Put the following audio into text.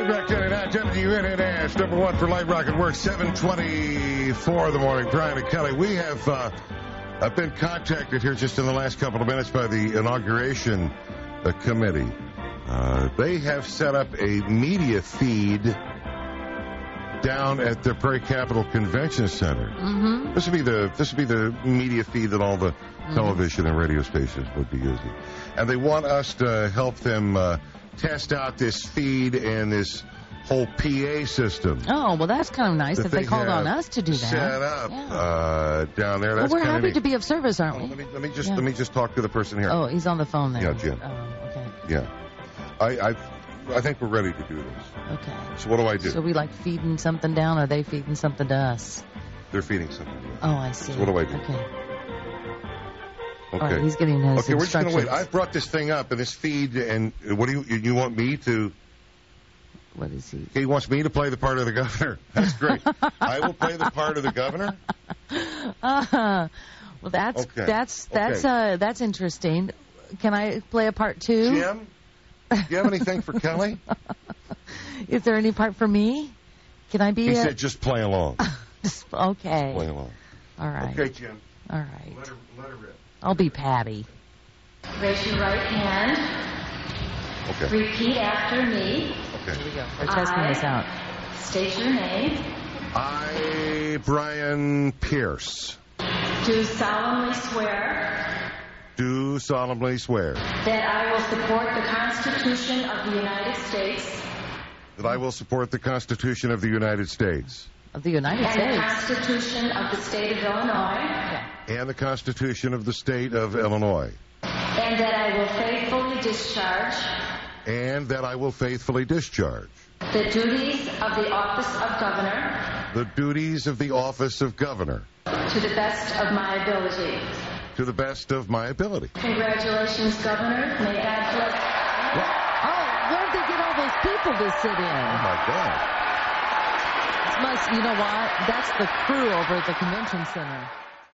Direct 99 WNNS, number one for Light Rocket Work, 7:24 in the morning. Brian and Kelly, we have I've been contacted here just in the last couple of minutes by the inauguration committee. They have set up a media feed down at the Prairie Capital Convention Center. Mm-hmm. This would be the media feed that all the television and radio stations would be using, and they want us to help them test out this feed and this whole PA system. Oh, well, that's kind of nice that they called on us to do that. Set up down there. That's well, we're happy to be of service, aren't we? Let me just talk to the person here. Oh, he's on the phone there. Yeah, Jim. Oh, okay. Yeah, I think we're ready to do this. Okay. So what do I do? So we like feeding something down, or are they feeding something to us? They're feeding something to us. Oh, I see. So what do I do? Okay. Okay. All right, he's getting his Okay, we're just going to wait. instructions. I've brought this thing up, and this feed, and what do you want me to... What is he? He wants me to play the part of the governor. That's great. I will play the part of the governor? Well, that's interesting. Can I play a part too? Jim, do you have anything for Kelly? Is there any part for me? Can I be He said just play along. Okay. Play along. All right. Okay, Jim. All right. Let her rip. I'll be Patty. Raise your right hand. Okay. Repeat after me. Okay. Here we go. We're testing this out. State your name. I, Brian Pierce, Do solemnly swear do solemnly swear that I will support the Constitution of the United States that I will support the Constitution of the United States Of the United and the States. Constitution of the State of Illinois, Yeah. and the Constitution of the State of Illinois, and that I will faithfully discharge and that I will faithfully discharge the duties of the office of Governor the duties of the office of Governor to the best of my ability. to the best of my ability. Congratulations, Governor. May God bless. Oh, where'd they get all those people to sit in? Oh, my God. You know what? That's the crew over at the convention center.